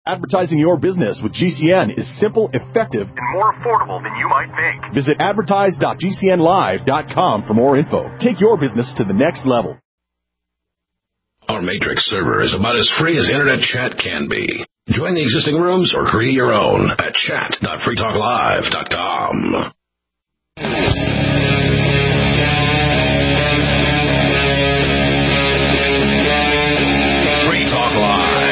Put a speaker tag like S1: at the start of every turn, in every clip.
S1: Advertising your business with GCN is simple, effective, and more affordable than you might think. Visit advertise.gcnlive.com for more info. Take your business to the next level.
S2: Our Matrix server is about as free as internet chat can be. Join the existing rooms or create your own at chat.freetalklive.com. Free Talk Live.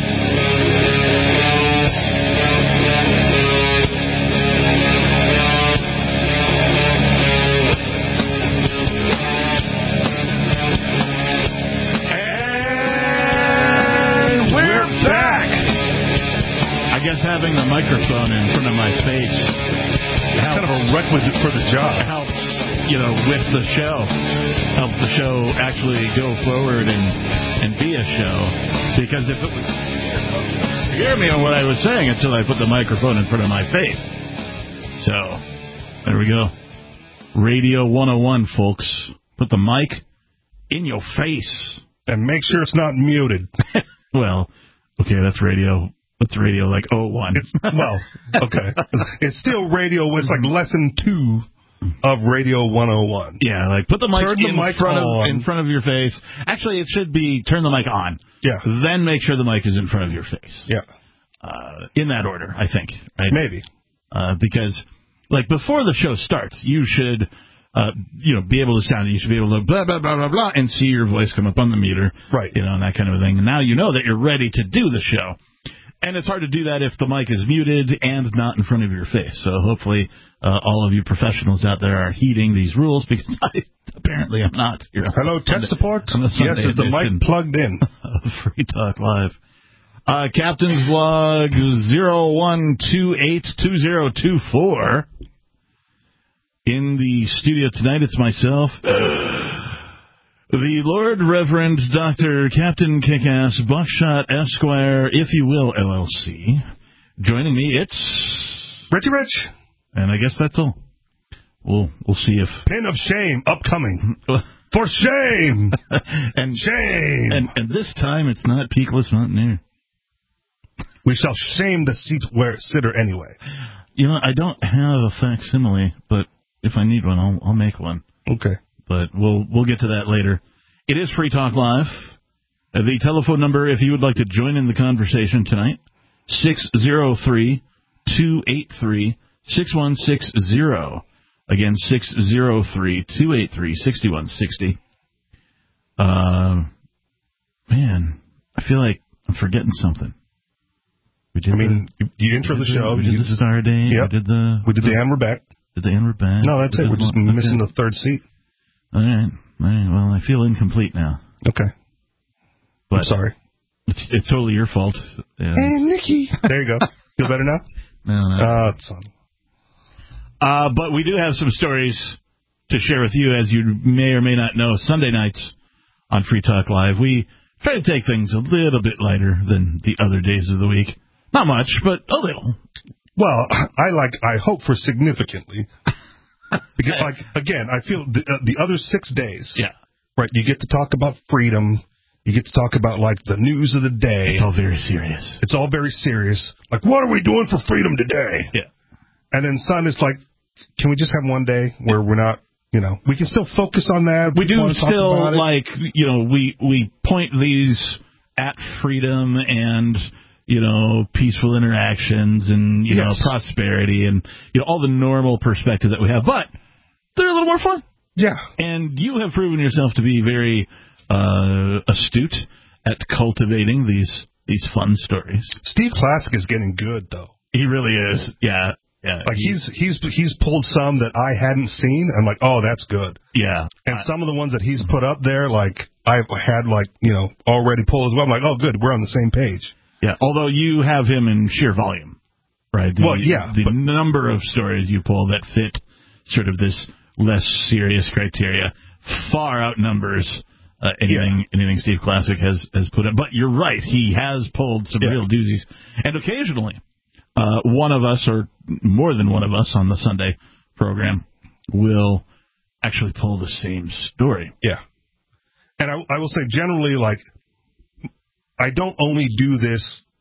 S3: I guess having the microphone in front of my face helps,
S4: kind of a requisite for the job.
S3: Helps, with the show. Helps the show actually go forward and be a show. Because if it was hear me on what I was saying until I put the microphone in front of my face. So, there we go. Radio 101, folks. Put the mic in your face.
S4: And make sure it's not muted.
S3: Well, okay, that's radio. What's radio like? 01.
S4: Okay. It's still radio. It's like lesson 2 of Radio 101.
S3: Yeah, like put the mic in front of your face. Actually, it should be turn the mic on.
S4: Yeah.
S3: Then make sure the mic is in front of your face.
S4: Yeah.
S3: In that order, I think. Right?
S4: Maybe.
S3: Because, like, before the show starts, you should, be able to sound. You should be able to blah, blah, blah, blah, blah, and see your voice come up on the meter.
S4: Right.
S3: And that kind of thing. And now you know that you're ready to do the show. And it's hard to do that if the mic is muted and not in front of your face. So hopefully all of you professionals out there are heeding these rules, because apparently I'm not.
S4: Hello, tech support? Yes, is the mic plugged in?
S3: Free Talk Live. Captain's log 01282024. In the studio tonight, it's myself. The Lord Reverend Dr. Captain Kickass Buckshot Esquire, if you will, LLC. Joining me, it's
S4: Richie Rich.
S3: And I guess that's all. We'll see if
S4: Pin of Shame upcoming. For shame!
S3: and
S4: shame!
S3: And this time it's not Peakless Mountaineer.
S4: We shall shame the sitter anyway.
S3: I don't have a facsimile, but if I need one, I'll make one.
S4: Okay.
S3: But we'll get to that later. It is Free Talk Live. The telephone number, if you would like to join in the conversation tonight, 603-283-6160. Again, 603-283-6160. Man, I feel like I'm forgetting something.
S4: You intro the show.
S3: We did the Star Day.
S4: Yep. We did the And We're Back.
S3: Did the And We're Back.
S4: No, that's it. We're just missing the third seat.
S3: All right. Well, I feel incomplete now.
S4: Okay.
S3: But
S4: I'm sorry.
S3: It's totally your fault.
S4: Hey, Nikki. There you go. Feel better now?
S3: No.
S4: It's on.
S3: But we do have some stories to share with you, as you may or may not know. Sunday nights on Free Talk Live, we try to take things a little bit lighter than the other days of the week. Not much, but a little.
S4: Well, I hope for significantly. Because, again, I feel the other 6 days,
S3: yeah,
S4: right, you get to talk about freedom. You get to talk about, the news of the day.
S3: It's all very serious.
S4: It's all very serious. What are we doing for freedom today?
S3: Yeah.
S4: And then Sunday's can we just have one day where we're not, we can still focus on that.
S3: We do still, we point these at freedom and, peaceful interactions and,
S4: yes,
S3: prosperity and, all the normal perspective that we have. But they're a little more fun.
S4: Yeah.
S3: And you have proven yourself to be very astute at cultivating these fun stories.
S4: Steve Classic is getting good, though.
S3: He really is. Yeah. Yeah.
S4: He's pulled some that I hadn't seen. I'm like, oh, that's good.
S3: Yeah.
S4: And some of the ones that he's put up there, I've had already pulled as well. I'm like, oh, good, we're on the same page.
S3: Yeah. Although you have him in sheer volume, right? The number of stories you pull that fit sort of this less serious criteria far outnumbers anything Steve Classic has put up. But you're right, he has pulled some real doozies. And occasionally, one of us, or more than one of us on the Sunday program, will actually pull the same story.
S4: Yeah. And I will say, generally, I don't only do this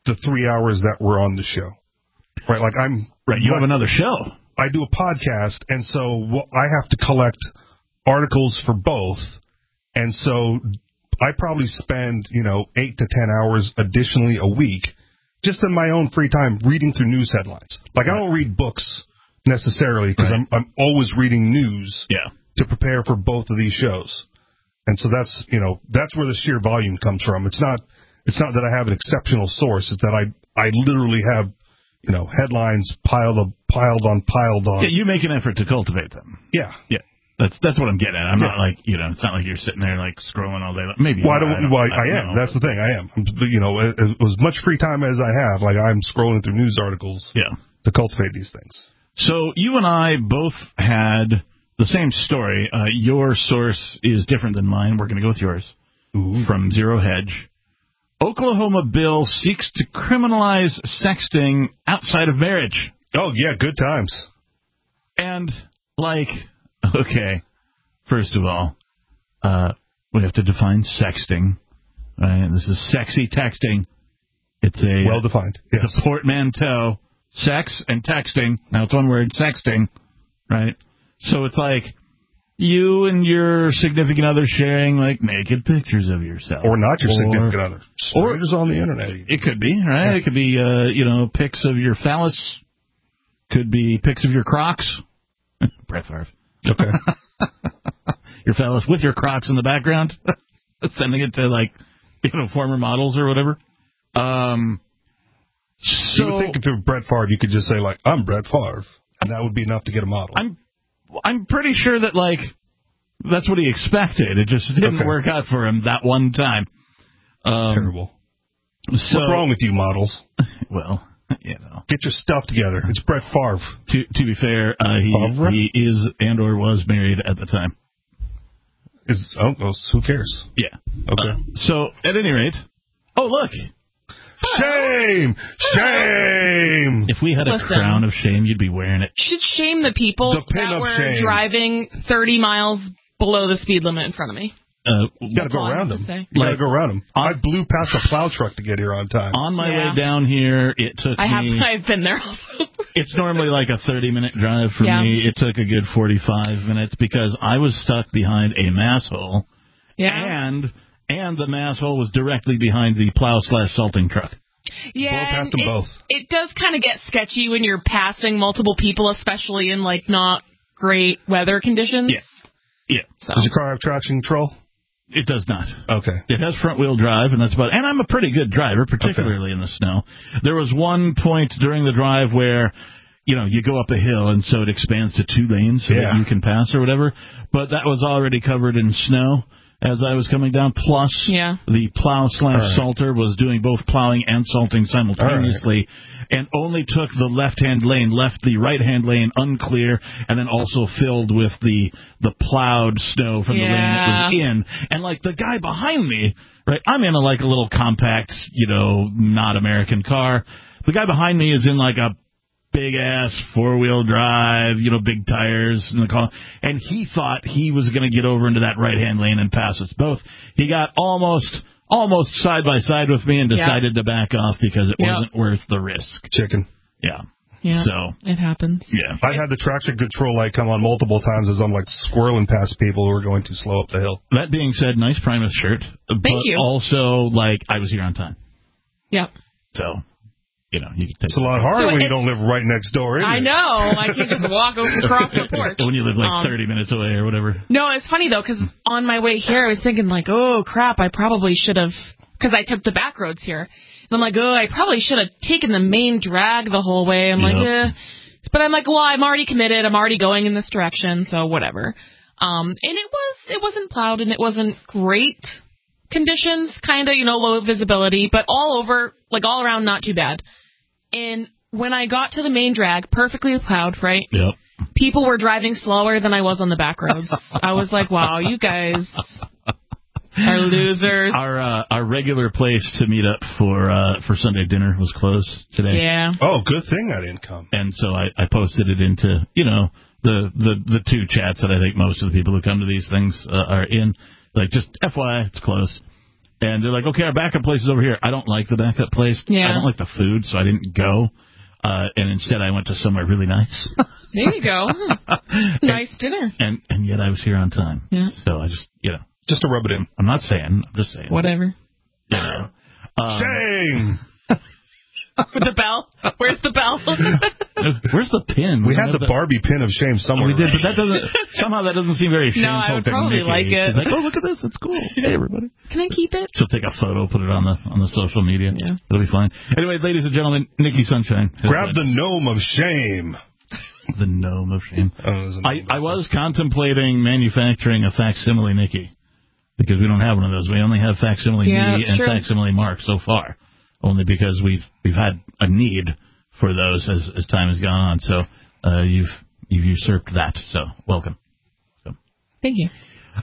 S4: the 3 hours that we're on the show. Right, like
S3: you have another show.
S4: I do a podcast, and so I have to collect articles for both, and so I probably spend 8 to 10 hours additionally a week just in my own free time reading through news headlines. Like I don't read books necessarily because I'm always reading news to prepare for both of these shows, and so that's where the sheer volume comes from. It's not that I have an exceptional source; it's that I literally have headlines piled on.
S3: Yeah, you make an effort to cultivate them.
S4: Yeah.
S3: That's what I'm getting at. I'm not like it's not like you're sitting there like scrolling all day. Maybe.
S4: Well, I am. That's the thing. I am. As much free time as I have, like I'm scrolling through news articles. To cultivate these things.
S3: So you and I both had the same story. Your source is different than mine. We're going to go with yours. From Zero Hedge. Oklahoma bill seeks to criminalize sexting outside of marriage.
S4: Oh, yeah, good times.
S3: And, okay, first of all, we have to define sexting. Right? This is sexy texting. It's a
S4: well-defined. Yes.
S3: It's a portmanteau. Sex and texting. Now, it's one word, sexting, right? So it's like you and your significant other sharing naked pictures of yourself,
S4: or not your significant other, strangers on the internet.
S3: It could be right. Yeah. It could be pics of your phallus. Could be pics of your Crocs. Brett Favre.
S4: Okay.
S3: Your phallus with your Crocs in the background, sending it to former models or whatever.
S4: You would think if you're Brett Favre, you could just say I'm Brett Favre, and that would be enough to get a model.
S3: I'm pretty sure that that's what he expected. It just didn't work out for him that one time.
S4: Terrible. So, what's wrong with you, models?
S3: Well,
S4: get your stuff together. It's Brett Favre.
S3: To be fair, he is and or was married at the time.
S4: Who cares?
S3: Yeah.
S4: Okay.
S3: So at any rate, look.
S4: Shame! Shame!
S3: If we had a crown of shame, you'd be wearing it.
S5: You should shame the people that were driving 30 miles below the speed limit in front of me.
S4: You gotta go around them. You gotta go around them. I blew past a plow truck to get here on time.
S3: On my way down here, it took me...
S5: I've been there also.
S3: It's normally like a 30-minute drive for me. It took a good 45 minutes because I was stuck behind a mass hole.
S5: Yeah.
S3: And the mass hole was directly behind the plow/salting truck.
S5: Yeah,
S4: past them both.
S5: It does kind of get sketchy when you're passing multiple people, especially in not great weather conditions.
S3: Yeah.
S5: So.
S4: Does your car have traction control?
S3: It does not.
S4: Okay.
S3: It has front-wheel drive, and and I'm a pretty good driver, particularly in the snow. There was one point during the drive where, you go up a hill, and so it expands to 2 lanes so that you can pass or whatever, but that was already covered in snow as I was coming down, plus the plow/salter was doing both plowing and salting simultaneously, and only took the left-hand lane, left the right-hand lane unclear, and then also filled with the plowed snow from the lane it was in. And the guy behind me, right, I'm in a little compact, not American car. The guy behind me is in a big-ass 4-wheel drive, big tires in the car, and he thought he was going to get over into that right-hand lane and pass us both. He got almost side by side with me and decided to back off because it wasn't worth the risk.
S4: Chicken.
S5: Yeah.
S3: So
S5: it happens.
S3: Yeah.
S4: I've had the traction control light come on multiple times as I'm squirreling past people who are going too slow up the hill.
S3: That being said, nice Primus shirt.
S5: Thank you.
S3: Also, I was here on time.
S5: Yep.
S3: So...
S4: it's a lot harder when you don't live right next door, isn't it?
S5: I know. I can just walk across the porch.
S3: When you live 30 minutes away or whatever.
S5: No, it's funny, though, because on my way here, I was thinking, oh, crap, I probably should have, because I took the back roads here. And I'm like, I probably should have taken the main drag the whole way. I'm But I'm well, I'm already committed. I'm already going in this direction, so whatever. And it wasn't plowed, and it wasn't great conditions, kind of, low visibility, but all over, all around, not too bad. And when I got to the main drag, perfectly plowed, right?
S3: Yep.
S5: People were driving slower than I was on the back roads. I was like, wow, you guys are losers.
S3: Our regular place to meet up for Sunday dinner was closed today.
S5: Yeah.
S4: Oh, good thing I didn't come.
S3: And so I posted it into, the 2 chats that I think most of the people who come to these things are in. Just FYI, it's closed. And they're like, okay, our backup place is over here. I don't like the backup place.
S5: Yeah.
S3: I don't like the food, so I didn't go. And instead I went to somewhere really nice.
S5: There you go. Nice dinner.
S3: And yet I was here on time.
S5: Yeah.
S3: So I just,
S4: Just to rub it in.
S3: I'm not saying. I'm just saying.
S5: Whatever.
S4: Shame!
S5: With the bell? Where's the bell?
S3: Where's the pin?
S4: We had the Barbie pin of shame somewhere.
S3: We did, but that doesn't seem very shameful.
S5: No, I would probably
S3: Nikki.
S5: like it.
S3: She's like, oh, look at this. It's cool. Hey, everybody.
S5: Can I keep it?
S3: She'll take a photo, put it on the social media. Yeah. It'll be fine. Anyway, ladies and gentlemen, Nikki Sunshine.
S4: Grab the gnome of shame.
S3: The gnome of shame. I was contemplating manufacturing a facsimile Nikki, because we don't have one of those. We only have facsimile me and facsimile Mark so far, only because we've had a need for those as time has gone on. So you've usurped that. So welcome.
S5: Thank you.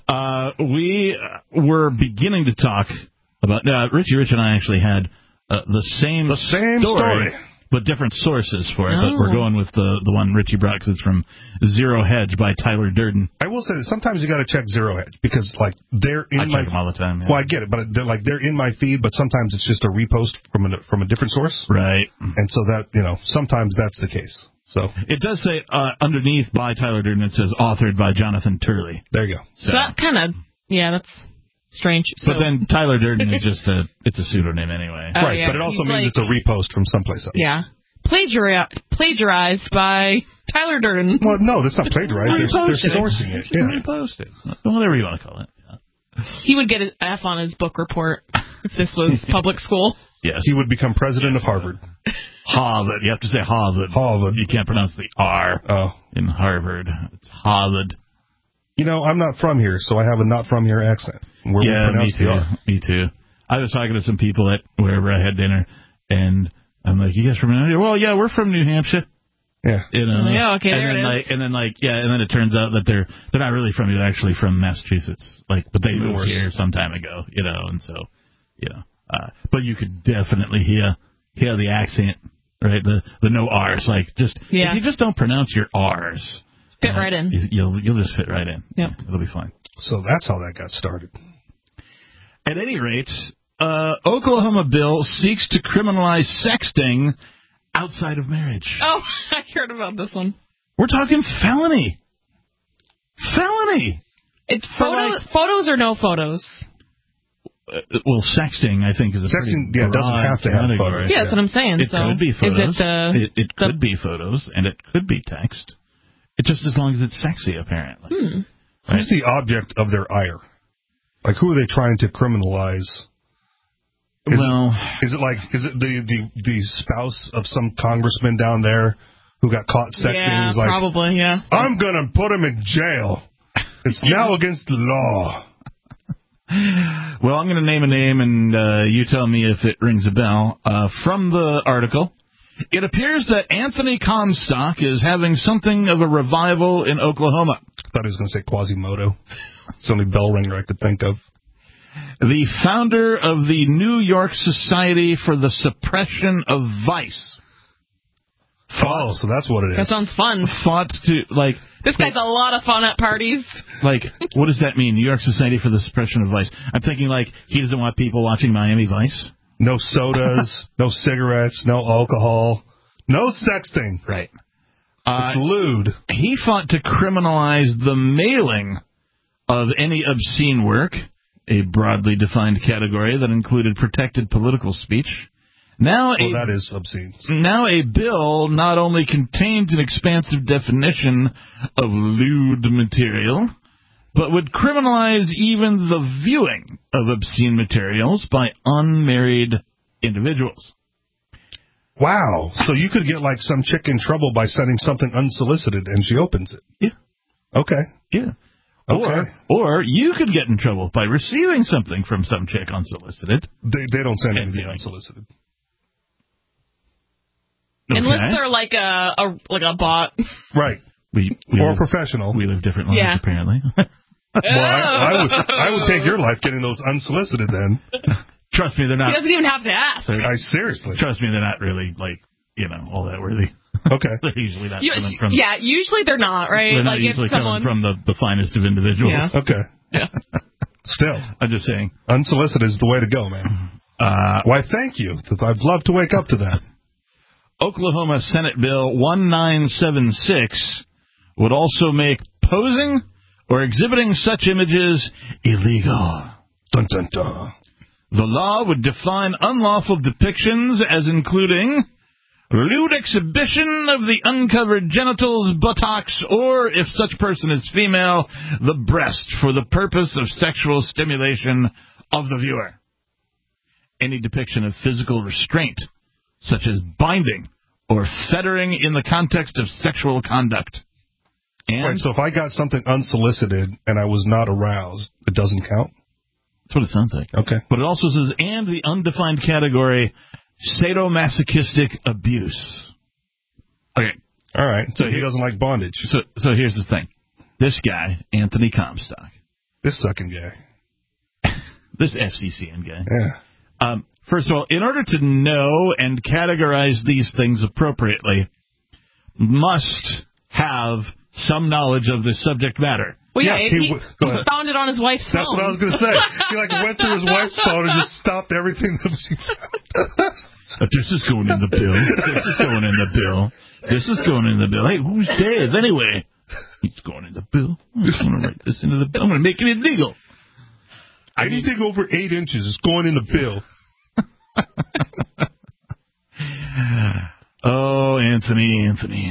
S3: We were beginning to talk about Richie Rich and I actually had the same story. But different sources for it. But we're going with the one Richie brought because it's from Zero Hedge by Tyler Durden.
S4: I will say that sometimes you got to check Zero Hedge because they're in
S3: I check them all the time. Yeah.
S4: Well, I get it, but they're in my feed. But sometimes it's just a repost from a different source.
S3: Right.
S4: And so that sometimes that's the case. So
S3: it does say underneath by Tyler Durden. It says authored by Jonathan Turley.
S4: There you go.
S5: So that kind of that's strange.
S3: But then Tyler Durden is just it's a pseudonym anyway.
S4: Right, but it also means it's a repost from someplace else.
S5: Yeah. Plagiarized by Tyler Durden.
S4: Well, no, that's not plagiarized. They're sourcing it. Yeah.
S3: Reposted. Whatever you want to call it. Yeah.
S5: He would get an F on his book report if this was public school.
S3: Yes.
S4: He would become president of Harvard.
S3: Harvard. You have to say Harvard.
S4: Harvard.
S3: You can't pronounce the R in Harvard. It's Harvard.
S4: I'm not from here, so I have a not from here accent.
S3: Me too. I was talking to some people at wherever I had dinner, and I'm like, "You guys from here?" Well, yeah, we're from New Hampshire.
S4: Yeah.
S5: Yeah. Okay. And
S3: then it turns out that they're not really from here. They're actually from Massachusetts. But they moved here some time ago. And so, but you could definitely hear the accent, right? The no R's, if you just don't pronounce your R's.
S5: Fit right in.
S3: You'll just fit right in.
S5: Yep.
S3: It'll be fine.
S4: So that's how that got started.
S3: At any rate, Oklahoma bill seeks to criminalize sexting outside of marriage.
S5: Oh, I heard about this one.
S3: We're talking felony. Felony.
S5: It's photos or no photos?
S3: Well, sexting, I think, is a
S4: sexting.
S3: Pretty
S4: doesn't have to have photos.
S5: Yeah, that's what I'm saying.
S3: It could be photos. It could be photos, and it could be text. It's just as long as it's sexy, apparently.
S4: Right? Who's the object of their ire? Who are they trying to criminalize? Is it the spouse of some congressman down there who got caught sexting?
S5: Yeah, probably. Yeah.
S4: I'm gonna put him in jail. It's now against the law.
S3: Well, I'm going to name a name, and you tell me if it rings a bell. From the article, it appears that Anthony Comstock is having something of a revival in Oklahoma.
S4: I thought he was going to say Quasimodo. It's the only bell ringer I could think of.
S3: The founder of the New York Society for the Suppression of Vice.
S4: So that's what it is.
S5: That sounds fun.
S3: Fought to,
S5: This guy's a lot of fun at parties.
S3: What does that mean? New York Society for the Suppression of Vice. I'm thinking, he doesn't want people watching Miami Vice.
S4: No sodas, no cigarettes, no alcohol, no sexting.
S3: Right.
S4: It's lewd.
S3: He fought to criminalize the mailing of any obscene work, a broadly defined category that included protected political speech.
S4: That is obscene.
S3: Now a bill not only contains an expansive definition of lewd material, but would criminalize even the viewing of obscene materials by unmarried individuals.
S4: Wow. So you could get some chick in trouble by sending something unsolicited and she opens it.
S3: Yeah.
S4: Okay.
S3: Yeah.
S4: Okay.
S3: Or you could get in trouble by receiving something from some chick unsolicited.
S4: They don't send anything unsolicited.
S3: Okay.
S5: Unless they're like a bot.
S4: Right. Or a professional.
S3: We live different lives, apparently.
S4: Well, I would take your life getting those unsolicited then.
S3: Trust me, they're not.
S5: He doesn't even have to ask.
S4: Seriously.
S3: Trust me, they're not really, all that worthy.
S4: Okay.
S3: They're usually not coming from...
S5: Yeah, usually they're not, right?
S3: They're not usually coming from the finest of individuals.
S5: Yeah.
S4: Okay.
S5: Yeah.
S4: Still.
S3: I'm just saying.
S4: Unsolicited is the way to go, man. Why, thank you. I'd love to wake up to that.
S3: Oklahoma Senate Bill 1976 would also make posing or exhibiting such images illegal.
S4: Dun, dun, dun.
S3: The law would define unlawful depictions as including lewd exhibition of the uncovered genitals, buttocks, or, if such person is female, the breast for the purpose of sexual stimulation of the viewer. Any depiction of physical restraint, such as binding or fettering in the context of sexual conduct. And
S4: right, so if I got something unsolicited and I was not aroused, it doesn't count?
S3: That's what it sounds like.
S4: Okay.
S3: But it also says, and the undefined category, sadomasochistic abuse. Okay.
S4: All right. So he doesn't like bondage.
S3: So here's the thing. This guy, Anthony Comstock.
S4: This sucking guy.
S3: This FCCN guy.
S4: Yeah.
S3: First of all, in order to know and categorize these things appropriately, must have some knowledge of the subject matter.
S5: Well, yeah, he found it on his wife's phone.
S4: That's what I was going to say. He went through his wife's phone and just stopped everything that she found.
S3: This is going in the bill. This is going in the bill. This is going in the bill. Hey, who's Dave anyway? He's going in the bill. I'm going to write this into the bill. I'm going to make it illegal.
S4: Anything over 8 inches is going in the bill.
S3: Oh, Anthony.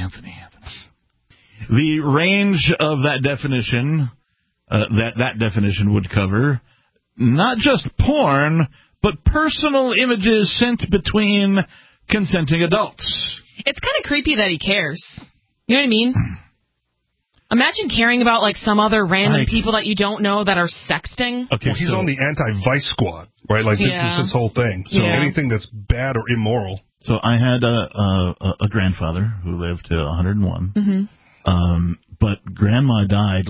S3: The range of that definition, that definition would cover not just porn, but personal images sent between consenting adults.
S5: It's kind of creepy that he cares. You know what I mean? Imagine caring about some other random people that you don't know that are sexting.
S4: Okay, well, he's on the anti-vice squad, right? This is his whole thing. So anything that's bad or immoral.
S3: So I had a grandfather who lived to 101.
S5: Mm-hmm.
S3: But grandma died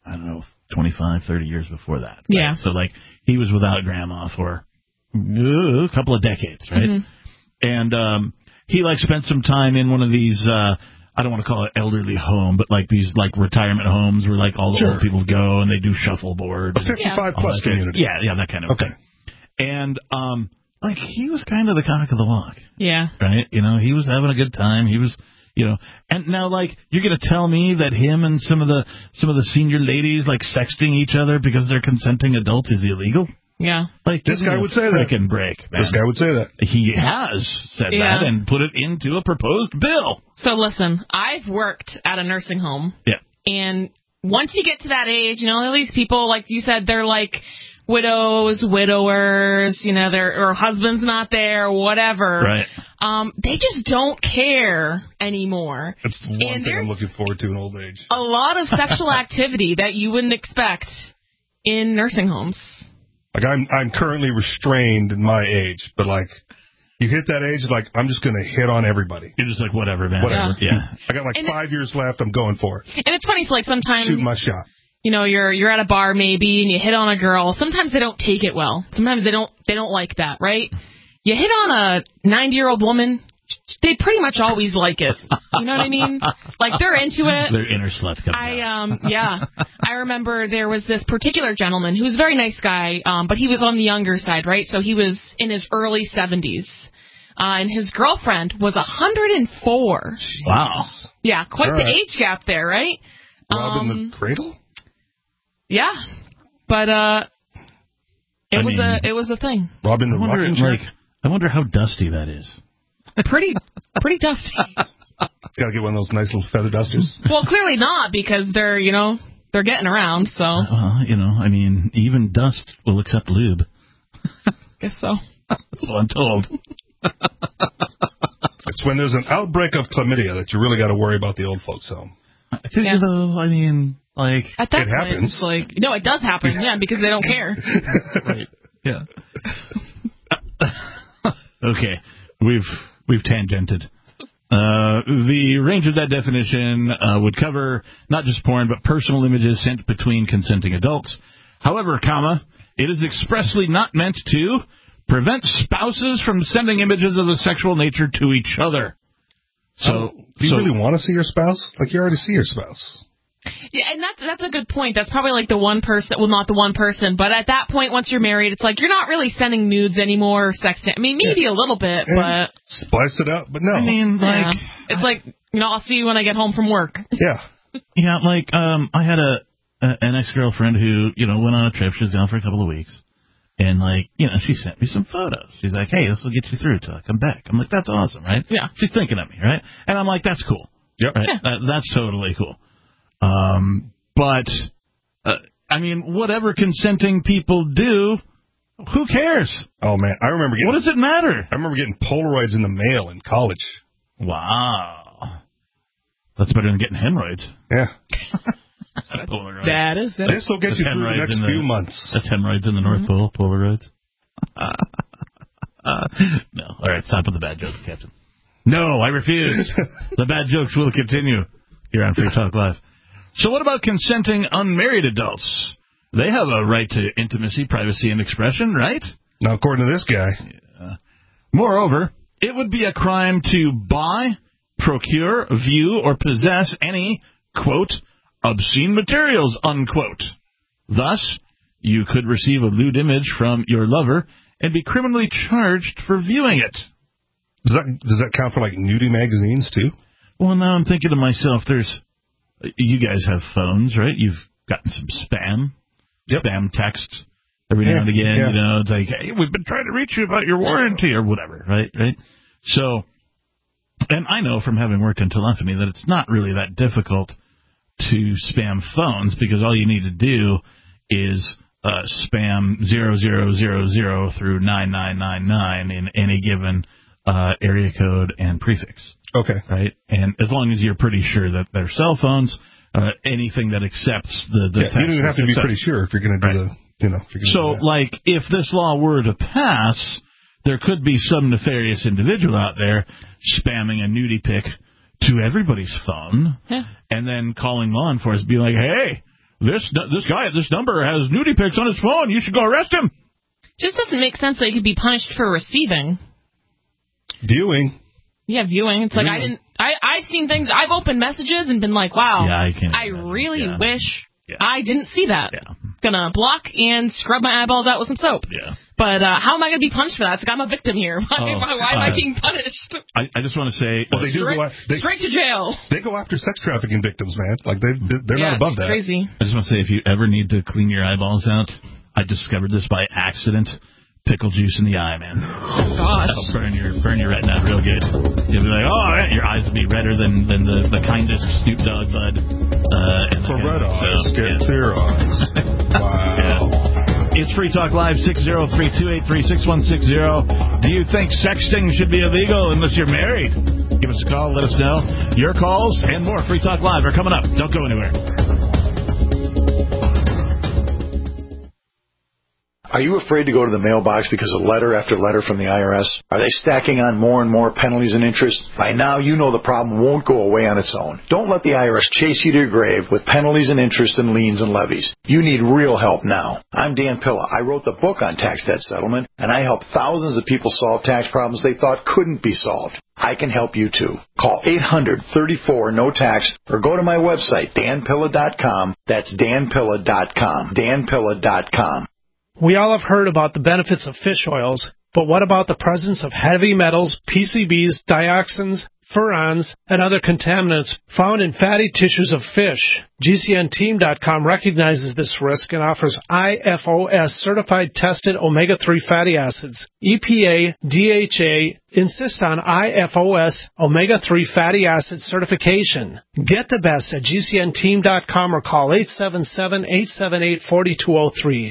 S3: 25, 30 years before that. Right?
S5: Yeah.
S3: So he was without grandma for a couple of decades, right?
S5: Mm-hmm.
S3: And he spent some time in one of these I don't want to call it elderly home, but these retirement homes where all the old people go and they do shuffleboard.
S4: A 55-plus community.
S3: Yeah, that kind of thing. And he was kind of the cock of the walk.
S5: Yeah.
S3: Right? He was having a good time. He was, and now you're going to tell me that him and some of the senior ladies sexting each other because they're consenting adults is illegal?
S5: Yeah.
S4: This guy would say that.
S3: Frickin' break, man.
S4: This guy would say that.
S3: He has said that and put it into a proposed bill.
S5: So listen, I've worked at a nursing home.
S3: Yeah.
S5: And once you get to that age, all these people, like you said, they're widows, widowers, their husband's not there, whatever.
S3: Right.
S5: They just don't care anymore.
S4: That's the one thing I'm looking forward to in old age.
S5: A lot of sexual activity that you wouldn't expect in nursing homes.
S4: I'm currently restrained in my age, but you hit that age, I'm just going to hit on everybody.
S3: You're just whatever, man.
S4: Whatever.
S3: Yeah.
S4: I got 5 years left. I'm going for it.
S5: And it's funny, sometimes
S4: shoot my shot.
S5: You're at a bar maybe and you hit on a girl. Sometimes they don't take it well. Sometimes they don't like that, right? You hit on a 90-year-old woman, they pretty much always like it. You know what I mean? They're into it.
S3: Their inner slut comes out.
S5: Yeah. I remember there was this particular gentleman who was a very nice guy, but he was on the younger side, right? So he was in his early 70s. And his girlfriend was 104.
S3: Wow.
S5: Yeah, quite the age gap there, right?
S4: Robbing the cradle?
S5: Yeah. But it was a thing.
S4: Robbing the rocking chair?
S3: I wonder how dusty that is.
S5: Pretty dusty.
S4: Got to get one of those nice little feather dusters.
S5: Well, clearly not, because they're getting around, so.
S3: Even dust will accept lube.
S5: Guess so.
S3: That's what I'm told.
S4: It's when there's an outbreak of chlamydia that you really got to worry about the old folks home.
S5: At that
S4: it
S5: point,
S4: happens.
S5: It's no, it does happen, because they don't care.
S3: Right. Yeah. Okay. We've tangented. The range of that definition would cover not just porn, but personal images sent between consenting adults. However, it is expressly not meant to prevent spouses from sending images of a sexual nature to each other. So,
S4: do you really want to see your spouse? You already see your spouse.
S5: Yeah, and that's a good point. That's probably like the one person, well, not the one person, but at that point, once you're married, it's like you're not really sending nudes anymore or sexting. I mean, maybe a little bit, but...
S4: Splice it up, but no.
S3: I mean, like...
S5: It's like, I'll see you when I get home from work.
S4: Yeah.
S3: Yeah, like, I had an ex-girlfriend who, went on a trip. She was gone for a couple of weeks. And, like, she sent me some photos. She's like, hey, this will get you through till I come back. I'm like, that's awesome, right?
S5: Yeah.
S3: She's thinking of me, right? And I'm like, that's cool.
S4: Yep.
S3: Right?
S5: Yeah.
S3: That's totally cool. But, I mean, whatever consenting people do, who cares?
S4: Oh, man. I remember getting...
S3: What does it matter?
S4: I remember getting Polaroids in the mail in college.
S3: Wow. That's better than getting hemorrhoids.
S4: Yeah.
S3: Polaroids.
S5: That is it.
S4: This will get you through the next few months.
S3: That's hemorrhoids in the North Pole, Polaroids. No. All right, stop with the bad jokes, Captain. No, I refuse. The bad jokes will continue here on Free Talk Live. So what about consenting unmarried adults? They have a right to intimacy, privacy, and expression, right?
S4: Now, according to this guy.
S3: Yeah. Moreover, it would be a crime to buy, procure, view, or possess any, quote, obscene materials, unquote. Thus, you could receive a lewd image from your lover and be criminally charged for viewing it.
S4: Does that count for, like, nudie magazines, too?
S3: Well, now I'm thinking to myself, you guys have phones, right? You've gotten some spam text every now and again.
S4: Yeah.
S3: It's like, hey, we've been trying to reach you about your warranty or whatever, right? So, and I know from having worked in telephony that it's not really that difficult to spam phones because all you need to do is spam 0000 through 9999 in any given area code and prefix.
S4: Okay.
S3: Right? And as long as you're pretty sure that they're cell phones, anything that accepts the text.
S4: You don't even have to be pretty sure if you're going to do
S3: like, if this law were to pass, there could be some nefarious individual out there spamming a nudie pic to everybody's phone, and then calling law enforcement, be like, hey, this guy at this number has nudie pics on his phone. You should go arrest him.
S5: Just doesn't make sense that he could be punished for receiving.
S4: Viewing.
S5: Yeah, viewing. It's like I've seen things. I've opened messages and been like, wow, I really wish I didn't see that. Yeah. Gonna block and scrub my eyeballs out with some soap.
S3: Yeah.
S5: But how am I going to be punished for that? It's like I'm a victim here. Why am I being punished?
S3: I just want to say...
S4: Well, they do
S5: straight to jail.
S4: They go after sex trafficking victims, man. Like, they're not above that.
S5: Crazy.
S3: I just want to say, if you ever need to clean your eyeballs out, I discovered this by accident. Pickle juice in the eye, man.
S5: Oh, gosh.
S3: That'll burn your retina real good. You'll be like, your eyes will be redder than the kindest Snoop Dogg bud.
S4: For red eyes, get clear eyes. Wow.
S3: It's Free Talk Live, 603-283-6160. Do you think sexting should be illegal unless you're married? Give us a call. Let us know. Your calls and more Free Talk Live are coming up. Don't go anywhere.
S6: Are you afraid to go to the mailbox because of letter after letter from the IRS? Are they stacking on more and more penalties and interest? By now, you know the problem won't go away on its own. Don't let the IRS chase you to your grave with penalties and interest and liens and levies. You need real help now. I'm Dan Pilla. I wrote the book on tax debt settlement, and I helped thousands of people solve tax problems they thought couldn't be solved. I can help you too. Call 800-34-NO-TAX or go to my website, danpilla.com. That's danpilla.com. danpilla.com.
S7: We all have heard about the benefits of fish oils, but what about the presence of heavy metals, PCBs, dioxins, furans, and other contaminants found in fatty tissues of fish? GCNteam.com recognizes this risk and offers IFOS certified tested omega-3 fatty acids. EPA, DHA insist on IFOS omega-3 fatty acid certification. Get the best at GCNteam.com or call 877-878-4203.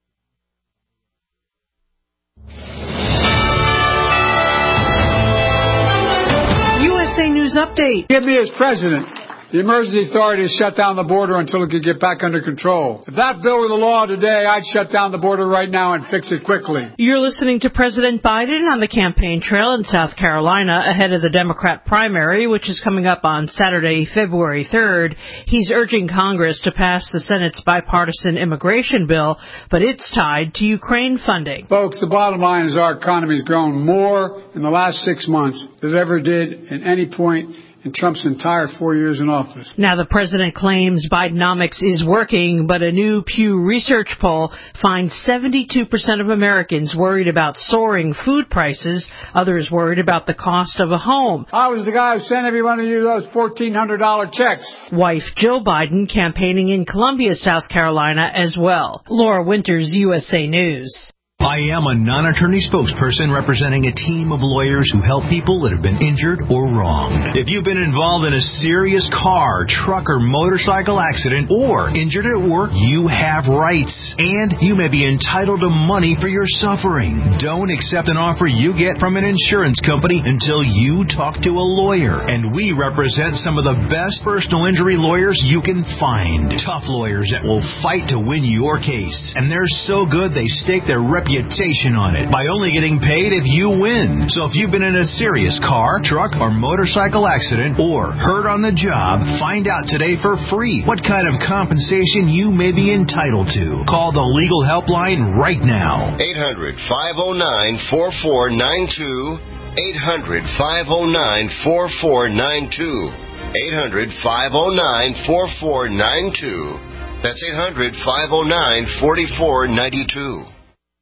S8: USA News Update.
S9: Give me as president. The emergency authorities shut down the border until it could get back under control. If that bill were the law today, I'd shut down the border right now and fix it quickly.
S8: You're listening to President Biden on the campaign trail in South Carolina ahead of the Democrat primary, which is coming up on Saturday, February 3rd. He's urging Congress to pass the Senate's bipartisan immigration bill, but it's tied to Ukraine funding.
S9: Folks, the bottom line is our economy's grown more in the last 6 months than it ever did at any point in Trump's entire 4 years in office.
S8: Now, the president claims Bidenomics is working, but a new Pew Research poll finds 72% of Americans worried about soaring food prices, others worried about the cost of a home.
S9: I was the guy who sent every one of you those $1,400 checks.
S8: Wife Jill Biden campaigning in Columbia, South Carolina as well. Laura Winters, USA News.
S10: I am a non-attorney spokesperson representing a team of lawyers who help people that have been injured or wronged. If you've been involved in a serious car, truck, or motorcycle accident or injured at work, you have rights, and you may be entitled to money for your suffering. Don't accept an offer you get from an insurance company until you talk to a lawyer. And we represent some of the best personal injury lawyers you can find. Tough lawyers that will fight to win your case. And they're so good they stake their reputation on it by only getting paid if you win. So if you've been in a serious car, truck, or motorcycle accident or hurt on the job, find out today for free what kind of compensation you may be entitled to. Call the legal helpline right now.
S11: 800-509-4492. 800-509-4492. 800-509-4492. That's 800-509-4492.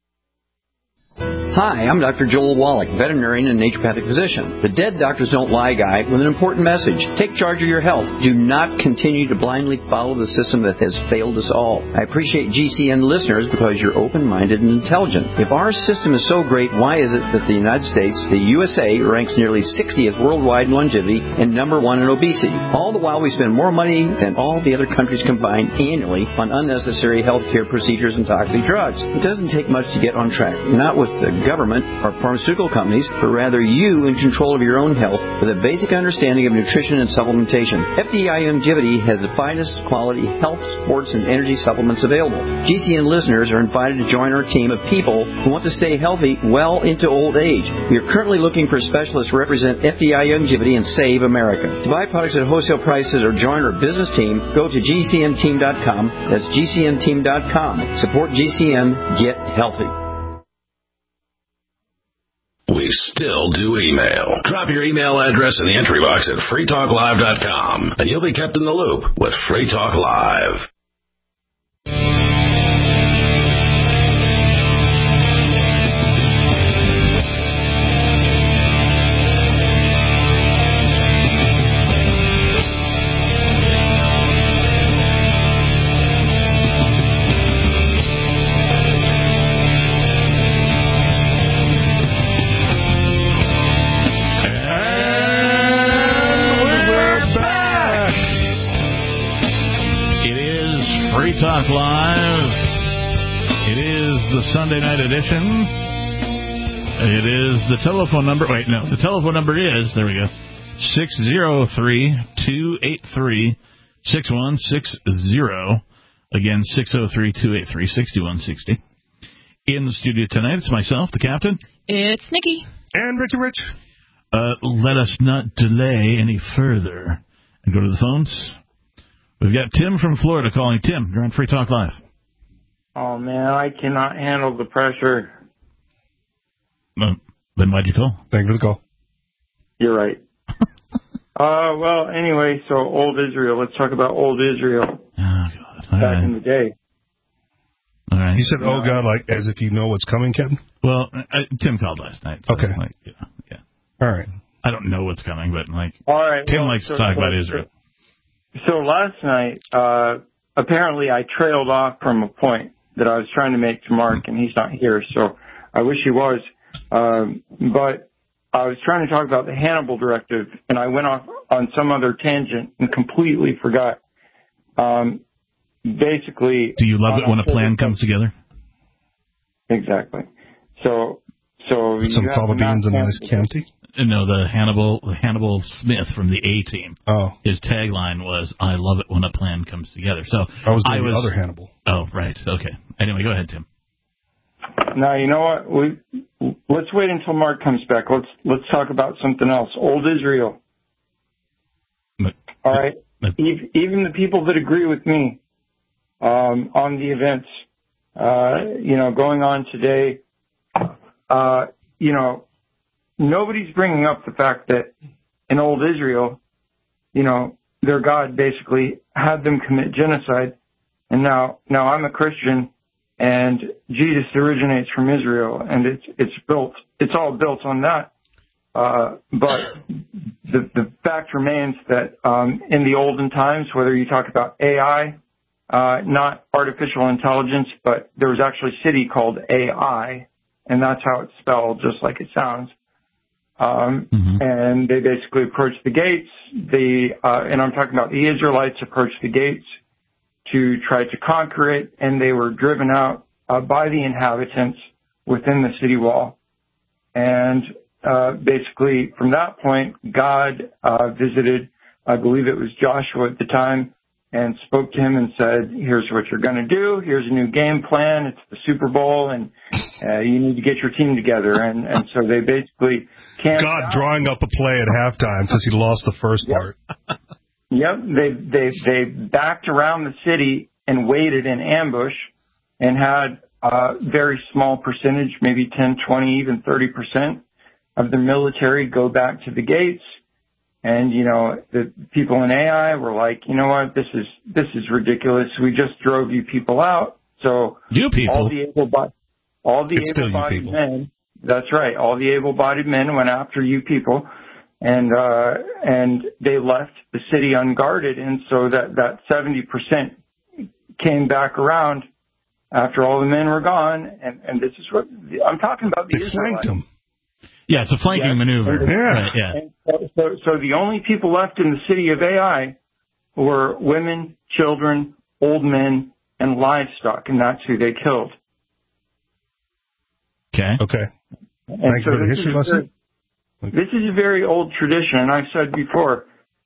S12: Hi, I'm Dr. Joel Wallach, veterinarian and naturopathic physician. The Dead Doctors Don't Lie guy with an important message. Take charge of your health. Do not continue to blindly follow the system that has failed us all. I appreciate GCN listeners because you're open-minded and intelligent. If our system is so great, why is it that the United States, the USA, ranks nearly 60th worldwide in longevity and number 1 in obesity? All the while we spend more money than all the other countries combined annually on unnecessary health care procedures and toxic drugs. It doesn't take much to get on track. Not with the government or pharmaceutical companies, but rather you in control of your own health with a basic understanding of nutrition and supplementation. FDI Longevity has the finest quality health, sports, and energy supplements available. GCN listeners are invited to join our team of people who want to stay healthy well into old age. We are currently looking for specialists to represent FDI Longevity and Save America. To buy products at wholesale prices or join our business team, go to GCNteam.com. That's GCNteam.com. Support GCN. Get healthy.
S2: We still do email. Drop your email address in the entry box at freetalklive.com, and you'll be kept in the loop with Free Talk Live.
S3: Talk Live. It is the Sunday night edition. It is the telephone number. Wait, no. The telephone number is, there we go, 603-283-6160. Again, 603-283-6160. In the studio tonight, it's myself, the captain.
S5: It's Nikki.
S4: And Richie Rich.
S3: Let us not delay any further and go to the phones. We've got Tim from Florida calling. Tim, you're on Free Talk Live.
S13: Oh, man, I cannot handle the pressure.
S3: Then why'd you call?
S4: Thank you for the call.
S13: You're right. Well, anyway, so old Israel. Let's talk about old Israel.
S3: Oh, God.
S13: Back in the day.
S3: All right.
S4: You said, oh, God, like as if you know what's coming, Kevin?
S3: Well, Tim called last night. So
S4: okay.
S3: Like, yeah.
S4: All right.
S3: I don't know what's coming, but, like,
S13: all right,
S3: Tim likes to talk about Israel.
S13: So last night, apparently I trailed off from a point that I was trying to make to Mark, and he's not here, so I wish he was. But I was trying to talk about the Hannibal Directive, and I went off on some other tangent and completely forgot. Basically...
S3: Do you love it when a plan comes together?
S13: Exactly. So
S4: put some fava beans in this county?
S3: No, the Hannibal Smith from the A-Team.
S4: Oh.
S3: His tagline was, I love it when a plan comes together. So
S4: I was doing the other Hannibal.
S3: Oh, right. Okay. Anyway, go ahead, Tim.
S13: Now, you know what? Let's wait until Mark comes back. Let's talk about something else. Old Israel. All right? Even the people that agree with me on the events, going on today, nobody's bringing up the fact that in old Israel, their God basically had them commit genocide. And now I'm a Christian, and Jesus originates from Israel, and it's all built on that. But the fact remains that in the olden times, whether you talk about AI, not artificial intelligence, but there was actually a city called AI, and that's how it's spelled, just like it sounds. And they basically approached the gates. And I'm talking about the Israelites approached the gates to try to conquer it, and they were driven out by the inhabitants within the city wall. And basically, from that point, God visited, I believe it was Joshua at the time, and spoke to him and said, here's what you're going to do. Here's a new game plan. It's the Super Bowl, and you need to get your team together. And so they basically camped
S4: God
S13: out.
S4: drawing up a play at halftime because he lost the first part.
S13: Yep. They backed around the city and waited in ambush and had a very small percentage, maybe 10, 20, even 30% of the military go back to the gates. And, the people in AI were like, you know what, this is ridiculous. We just drove you people out. So
S3: you people,
S13: all the able-bodied men, that's right. All the able-bodied men went after you people, and they left the city unguarded. And so that 70% came back around after all the men were gone. And this is what I'm talking about.
S4: They flanked them.
S3: Yeah, it's a flanking maneuver.
S13: Yeah. And so the only people left in the city of AI were women, children, old men, and livestock, and that's who they killed.
S4: Okay. Thank you for the history lesson.
S13: This is a very old tradition, and I've said before,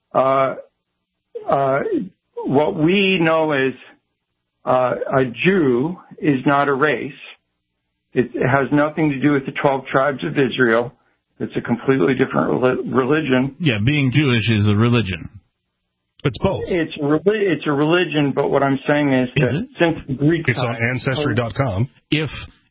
S13: what we know as a Jew is not a race. It has nothing to do with the 12 tribes of Israel. It's a completely different religion.
S3: Yeah, being Jewish is a religion.
S4: It's both.
S13: It's a religion, but what I'm saying is that since the Greek
S4: it's on Ancestry.com.
S3: If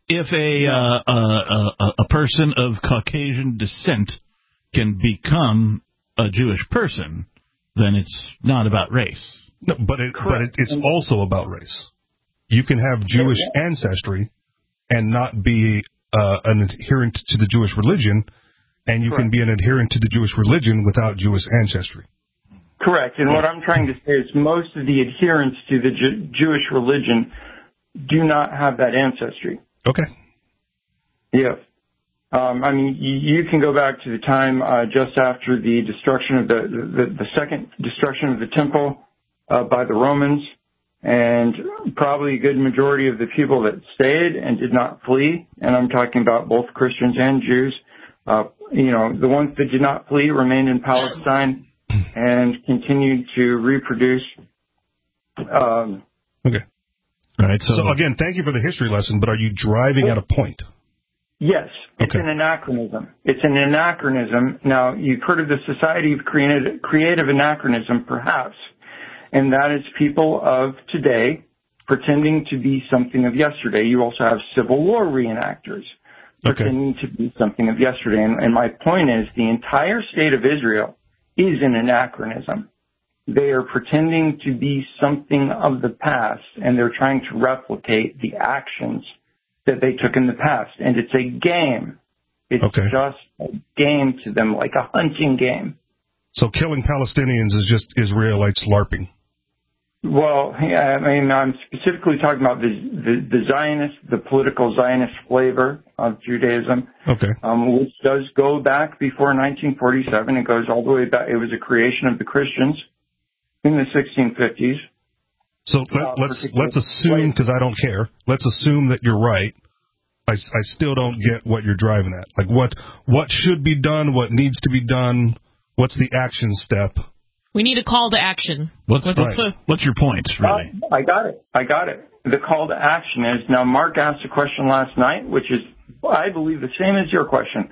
S3: a person of Caucasian descent can become a Jewish person, then it's not about race.
S4: No, but it's also about race. You can have Jewish ancestry and not be an adherent to the Jewish religion, and you can be an adherent to the Jewish religion without Jewish ancestry.
S13: Correct. And what I'm trying to say is most of the adherents to the Jewish religion do not have that ancestry.
S4: Okay.
S13: Yeah. You can go back to the time just after the destruction of the second destruction of the temple by the Romans, and probably a good majority of the people that stayed and did not flee, and I'm talking about both Christians and Jews, the ones that did not flee remained in Palestine and continued to reproduce.
S4: Okay.
S3: Right.
S4: So again, thank you for the history lesson, but are you driving at a point?
S13: Yes. It's an anachronism. It's an anachronism. Now, you've heard of the Society of Creative Anachronism, perhaps, and that is people of today pretending to be something of yesterday. You also have Civil War reenactors pretending to be something of yesterday. And my point is the entire state of Israel is an anachronism. They are pretending to be something of the past, and they're trying to replicate the actions that they took in the past. And it's a game. It's just a game to them, like a hunting game.
S4: So killing Palestinians is just Israelites LARPing.
S13: Well, yeah, I'm specifically talking about the Zionist, the political Zionist flavor of Judaism, which does go back before 1947. It goes all the way back. It was a creation of the Christians in the 1650s.
S4: So let's assume, because I don't care, let's assume that you're right. I still don't get what you're driving at. Like what should be done, what needs to be done, what's the action step?
S5: We need a call to action.
S3: What's your point, really?
S13: I got it. The call to action is, now Mark asked a question last night, which is, I believe, the same as your question.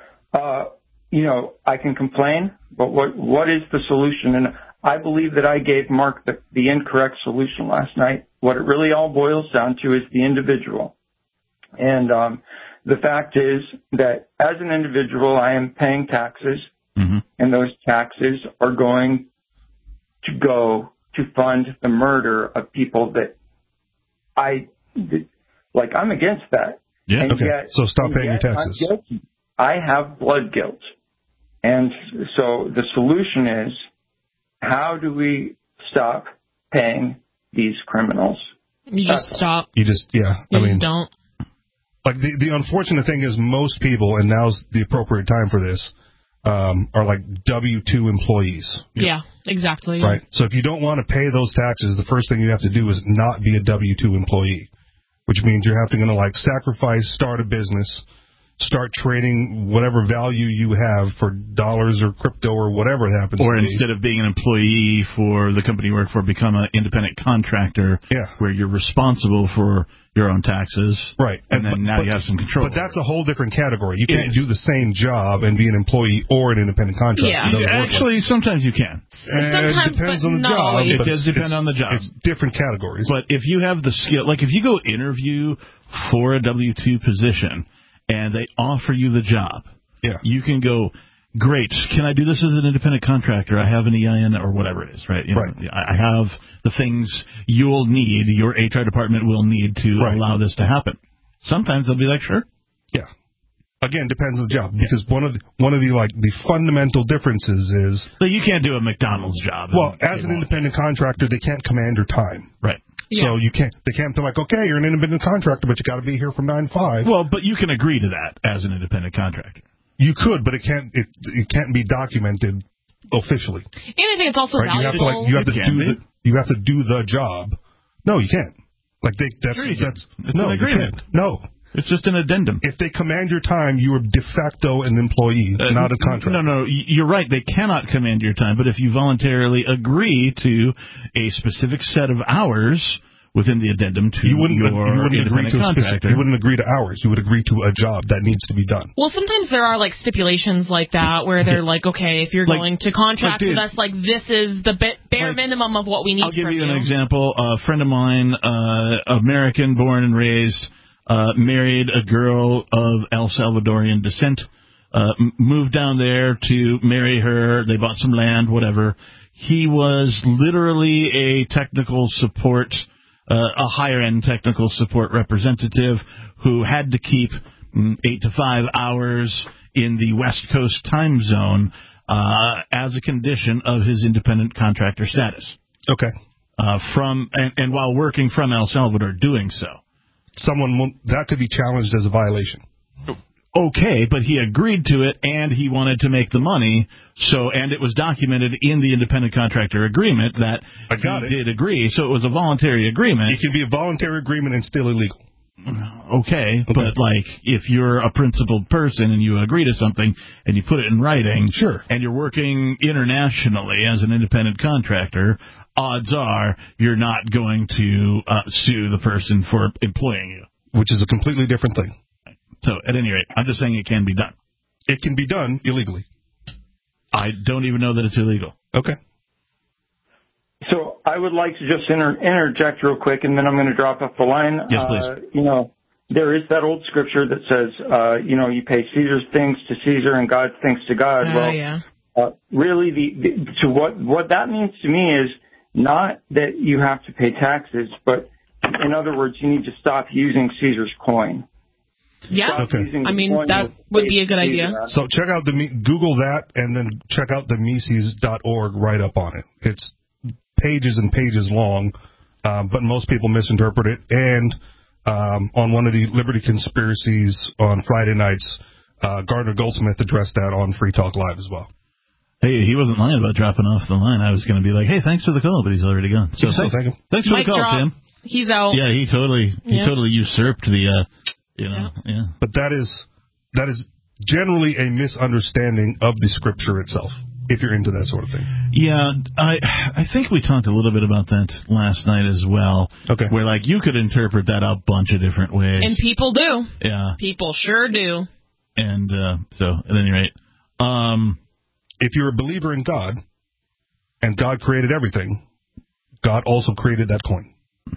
S13: I can complain, but what is the solution? And I believe that I gave Mark the incorrect solution last night. What it really all boils down to is the individual. And the fact is that as an individual, I am paying taxes, and those taxes are going to go to fund the murder of people that I'm against that.
S4: Yeah.
S13: And
S4: okay.
S13: Yet,
S4: so stop paying your taxes.
S13: I'm guilty. I have blood guilt. And so the solution is, how do we stop paying these criminals?
S5: You just stop.
S4: You just, yeah.
S5: You just don't.
S4: Like the unfortunate thing is most people, and now's the appropriate time for this, are like W-2 employees.
S5: Yeah, exactly.
S4: Right. So if you don't want to pay those taxes, the first thing you have to do is not be a W-2 employee, which means you're having to sacrifice, start a business, start trading whatever value you have for dollars or crypto or whatever it happens to be.
S3: Or instead of being an employee for the company you work for, become an independent contractor where you're responsible for your own taxes.
S4: Right.
S3: And then now you have some control.
S4: But that's a whole different category. You can't do the same job and be an employee or an independent contractor.
S5: Yeah.
S3: Actually, sometimes you can.
S5: Sometimes,
S4: it depends on the
S3: job.
S4: job.
S3: It does depend on the job.
S4: It's different categories.
S3: But if you have the skill, like if you go interview for a W-2 position, and they offer you the job, you can go, great, can I do this as an independent contractor? I have an EIN or whatever it is, right? I have the things you'll need, your HR department will need to allow this to happen. Sometimes they'll be like, sure.
S4: Yeah. Again, depends on the job, because one of the fundamental differences is
S3: that you can't do a McDonald's job.
S4: Well, as an independent contractor, they can't command your time.
S3: Right.
S4: So they can't be like, okay, you're an independent contractor, but you got to be here from 9 to 5.
S3: Well, but you can agree to that as an independent contractor.
S4: You could, but it can't be documented officially.
S5: And I think it's also valuable.
S4: You have to do the job. No, you can't. It's
S3: an agreement.
S4: No.
S3: It's just an addendum.
S4: If they command your time, you are de facto an employee, not a contractor.
S3: No, you're right. They cannot command your time. But if you voluntarily agree to a specific set of hours within the addendum to your independent contractor,
S4: you wouldn't agree to hours. You would agree to a job that needs to be done.
S5: Well, sometimes there are stipulations like that where they're like, okay, if you're going to contract with us, this is the bare minimum of what we need.
S3: I'll give you an example. A friend of mine, American, born and raised. Married a girl of El Salvadorian descent, moved down there to marry her. They bought some land, whatever. He was literally a technical support, a higher-end technical support representative who had to keep 8 to 5 hours in the West Coast time zone as a condition of his independent contractor status.
S4: Okay.
S3: And while working from El Salvador doing so.
S4: That could be challenged as a violation.
S3: Okay, but he agreed to it, and he wanted to make the money, and it was documented in the independent contractor agreement that he did agree, so it was a voluntary agreement.
S4: It can be a voluntary agreement and still illegal.
S3: Okay, but if you're a principled person and you agree to something and you put it in writing, and you're working internationally as an independent contractor, odds are you're not going to sue the person for employing you.
S4: Which is a completely different thing.
S3: So, at any rate, I'm just saying it can be done.
S4: It can be done illegally.
S3: I don't even know that it's illegal.
S4: Okay.
S13: So I would like to just interject real quick, and then I'm going to drop off the line.
S3: Yes, please.
S13: There is that old scripture that says, you pay Caesar's things to Caesar and God's things to God. Really, what that means to me is not that you have to pay taxes, but in other words, you need to stop using Caesar's coin.
S5: Yeah, that would be a good idea.
S4: So check out Google that, and then check out the Mises.org write up on it. It's pages and pages long, but most people misinterpret it. And on one of the Liberty Conspiracies on Friday nights, Gardner Goldsmith addressed that on Free Talk Live as well.
S3: Hey, he wasn't lying about dropping off the line. I was going to be like, hey, thanks for the call, but he's already gone. So
S4: thank him.
S3: Thanks for the call, Tim.
S5: He's out.
S3: Yeah, he totally usurped the,
S4: But that is generally a misunderstanding of the scripture itself, if you're into that sort of thing.
S3: Yeah, I think we talked a little bit about that last night as well.
S4: Okay.
S3: Where, you could interpret that a bunch of different ways.
S5: And people do.
S3: Yeah.
S5: People sure do.
S3: And so, at any rate.
S4: If you're a believer in God, and God created everything, God also created that coin.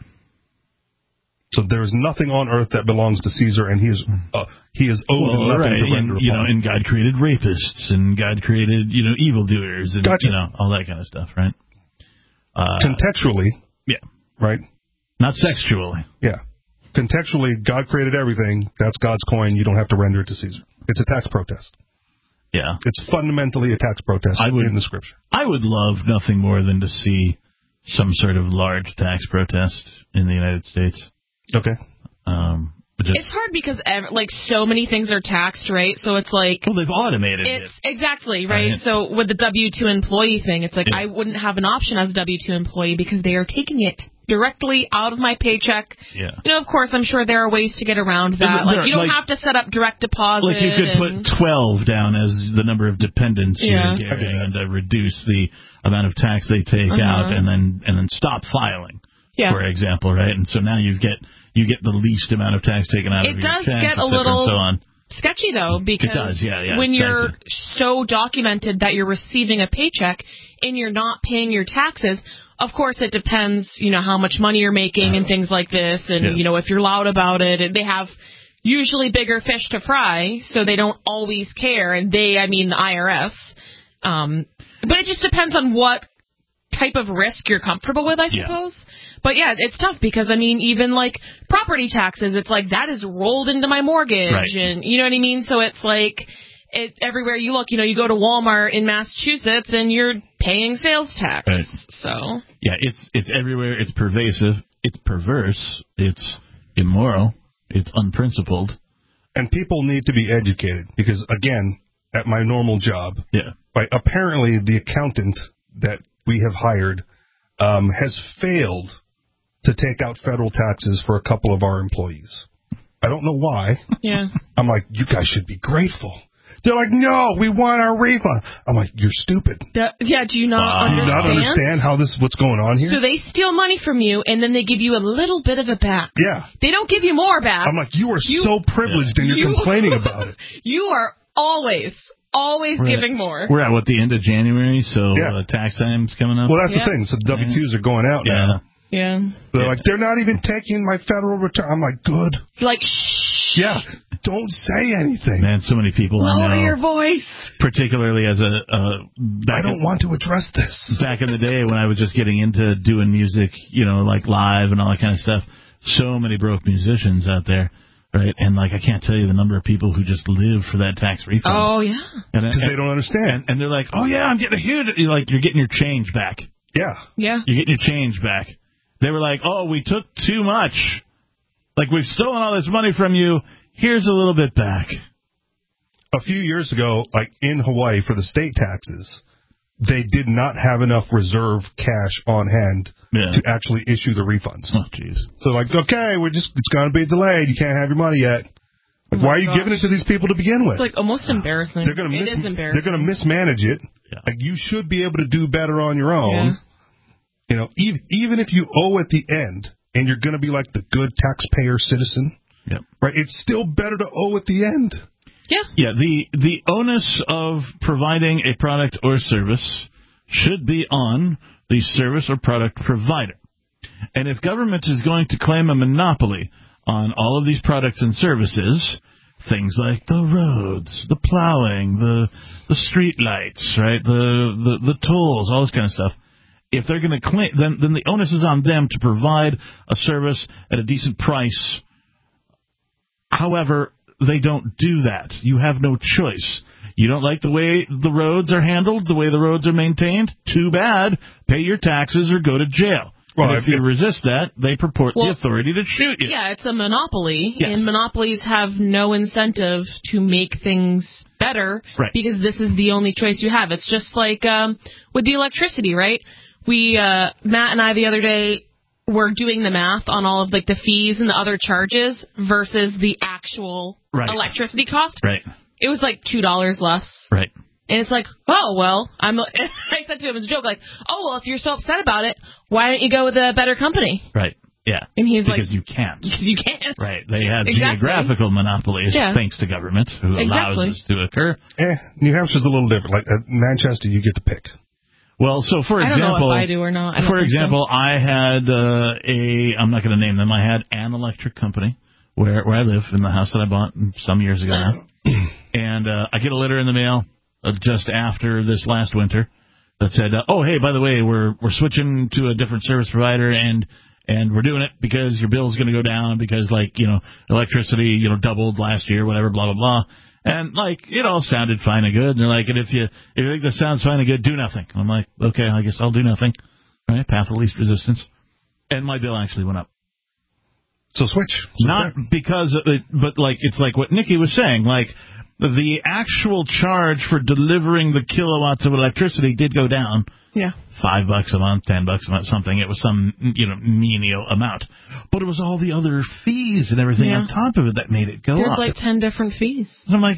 S4: So there is nothing on earth that belongs to Caesar, and he is owed nothing to render upon.
S3: And God created rapists, and God created, evildoers, and,
S4: gotcha.
S3: All that kind of stuff, right?
S4: Contextually.
S3: Yeah.
S4: Right?
S3: Not sexually.
S4: Yeah. Contextually, God created everything. That's God's coin. You don't have to render it to Caesar. It's a tax protest.
S3: Yeah.
S4: It's fundamentally a tax protest in the Scripture.
S3: I would love nothing more than to see some sort of large tax protest in the United States.
S4: Okay.
S5: It's hard because so many things are taxed, right? So it's like,
S3: well, they've automated it.
S5: Exactly, right? So with the W-2 employee thing, it's like I wouldn't have an option as a W-2 employee because they are taking it directly out of my paycheck.
S3: Yeah.
S5: You know, of course, I'm sure there are ways to get around that. You don't have to set up direct deposit.
S3: Like you could put 12 down as the number of dependents you're getting and reduce the amount of tax they take out and then stop filing, for example, right? And so now you get the least amount of tax taken out of your check,
S5: it does get a little
S3: so on.
S5: sketchy, though, because when you're so documented that you're receiving a paycheck and you're not paying your taxes, of course it depends, how much money you're making and things like this, and, if you're loud about it, and they have usually bigger fish to fry, so they don't always care, and the IRS. But it just depends on what type of risk you're comfortable with, I suppose. But it's tough because even like property taxes, it's like that is rolled into my mortgage, and you know what I mean. So it's like everywhere you look, you go to Walmart in Massachusetts and you're paying sales tax.
S3: Right.
S5: So
S3: it's everywhere. It's pervasive. It's perverse. It's immoral. It's unprincipled.
S4: And people need to be educated because again, at my normal job, apparently the accountant that we have hired has failed to take out federal taxes for a couple of our employees. I don't know why.
S5: Yeah.
S4: I'm like, you guys should be grateful. They're like, no, we want our refund. I'm like, you're stupid.
S5: Do you not understand?
S4: Do you not understand what's going on here?
S5: So they steal money from you, and then they give you a little bit of it back.
S4: Yeah.
S5: They don't give you more back.
S4: I'm like, you are so privileged, and you're complaining about it.
S5: You are always giving more.
S3: We're at the end of January, so tax time's coming up.
S4: Well, that's the thing. So W-2s are going out now.
S5: Yeah.
S4: They're like, they're not even taking my federal return. I'm like, good.
S5: You're like, shh.
S4: Yeah. Don't say anything.
S3: Man, so many people I know.
S5: Lower your voice.
S3: Particularly as
S4: I don't want to address this.
S3: Back in the day when I was just getting into doing music, like live and all that kind of stuff, so many broke musicians out there. Right, and I can't tell you the number of people who just live for that tax refund.
S5: Oh yeah,
S4: because they don't understand.
S3: And they're like, oh yeah, I'm getting a huge. You're getting your change back.
S4: Yeah.
S5: Yeah.
S3: You're getting your change back. They were like, oh, we took too much. We've stolen all this money from you. Here's a little bit back.
S4: A few years ago, in Hawaii for the state taxes, they did not have enough reserve cash on hand to actually issue the refunds.
S3: Oh, jeez.
S4: So okay, it's going to be delayed. You can't have your money yet. Why are you giving it to these people to begin with?
S5: It's almost embarrassing. It is embarrassing.
S4: They're going to mismanage it. Yeah. You should be able to do better on your own. Yeah. Even if you owe at the end and you're going to be like the good taxpayer citizen, right? It's still better to owe at the end.
S5: Yeah.
S3: Yeah, the onus of providing a product or service should be on the service or product provider. And if government is going to claim a monopoly on all of these products and services, things like the roads, the plowing, the street lights, right, the tolls, all this kind of stuff, if they're going to claim, then the onus is on them to provide a service at a decent price. However, they don't do that. You have no choice. You don't like the way the roads are handled, the way the roads are maintained? Too bad. Pay your taxes or go to jail. Well, and if you resist that, they purport the authority to shoot you.
S5: Yeah, it's a monopoly, and monopolies have no incentive to make things better because this is the only choice you have. It's just like with the electricity, right? Matt and I the other day were doing the math on all of the fees and the other charges versus the actual electricity cost.
S3: Right.
S5: It was $2 less.
S3: Right.
S5: And it's I said to him as a joke, if you're so upset about it, why don't you go with a better company?
S3: Right. Yeah.
S5: And he's
S3: because you can't.
S5: Because you can't.
S3: Right. They have geographical monopolies thanks to government who allows this to occur.
S4: New Hampshire's a little different. Manchester, you get to pick.
S3: Well, so for example,
S5: I don't know if I do or not.
S3: For example, I had I'm not going to name them. I had an electric company where I live in the house that I bought some years ago now. And I get a letter in the mail just after this last winter that said, oh, hey, by the way, we're switching to a different service provider, and we're doing it because your bill's going to go down because, like, electricity, doubled last year, whatever, blah, blah, blah. And, like, it all sounded fine and good. And they're like, and if you think this sounds fine and good, do nothing. I'm like, okay, I guess I'll do nothing. Right? Path of least resistance. And my bill actually went up.
S4: So switch.
S3: Not because of it, but, like, it's like what Nikki was saying. Like, the actual charge for delivering the kilowatts of electricity did go down.
S5: Yeah.
S3: $5 a month, $10 a month, something. It was some, menial amount. But it was all the other fees and everything on top of it that made it go up.
S5: There's like 10 different fees.
S3: And I'm like,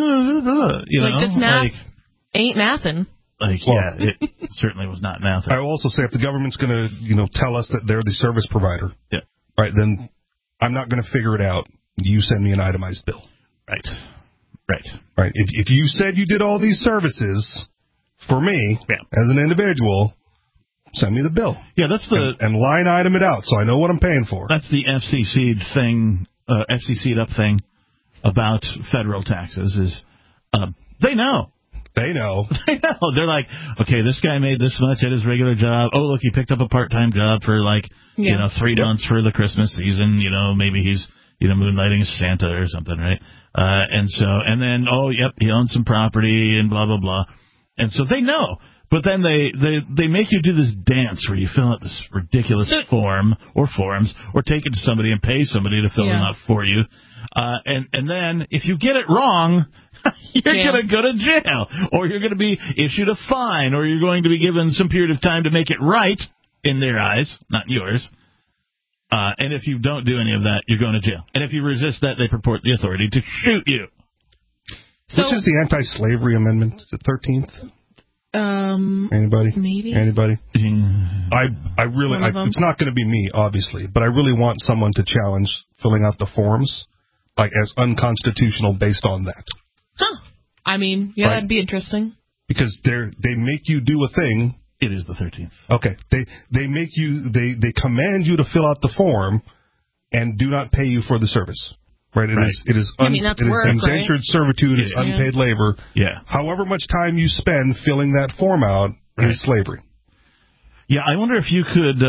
S5: this math ain't mathin'.
S3: It certainly was not math.
S4: I will also say if the government's going to, tell us that they're the service provider, right, then I'm not going to figure it out. You send me an itemized bill.
S3: Right.
S4: Right. If you said you did all these services for me as an individual, send me the bill.
S3: Yeah, that's
S4: and line item it out so I know what I'm paying for.
S3: That's the FCC'd thing, FCC'd up thing about federal taxes is they know.
S4: They know.
S3: They're like, okay, this guy made this much at his regular job. Oh, look, he picked up a part-time job for 3 months for the Christmas season. Maybe he's moonlighting as Santa or something, right? And then, he owns some property and blah, blah, blah. And so they know. But then they make you do this dance where you fill out this ridiculous form or forms or take it to somebody and pay somebody to fill them out for you. And then if you get it wrong, you're going to go to jail or you're going to be issued a fine or you're going to be given some period of time to make it right in their eyes, not yours. And if you don't do any of that, you're going to jail. And if you resist that, they purport the authority to shoot you.
S4: Which is the anti-slavery amendment? Is it 13th? Anybody?
S5: Maybe.
S4: Anybody? I really, it's not going to be me, obviously, but I really want someone to challenge filling out the forms, as unconstitutional based on that.
S5: Huh. I mean, that'd be interesting.
S4: Because they make you do a thing.
S3: It is the 13th.
S4: Okay. They make you, they command you to fill out the form and do not pay you for the service. Right? It is indentured servitude. It's unpaid labor.
S3: Yeah.
S4: However much time you spend filling that form out is slavery.
S3: Yeah, I wonder if you could,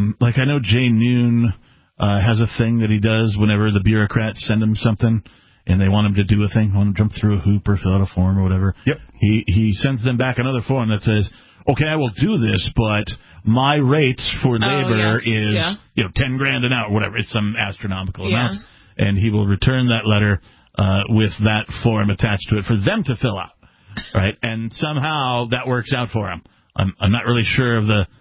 S3: I know Jay Noon has a thing that he does whenever the bureaucrats send him something and they want him to do a thing, want him to jump through a hoop or fill out a form or whatever.
S4: Yep.
S3: He sends them back another form that says, okay, I will do this, but my rate for labor is, $10,000 an hour, whatever. It's some astronomical amount. And he will return that letter with that form attached to it for them to fill out, right? And somehow that works out for him. I'm not really sure of the,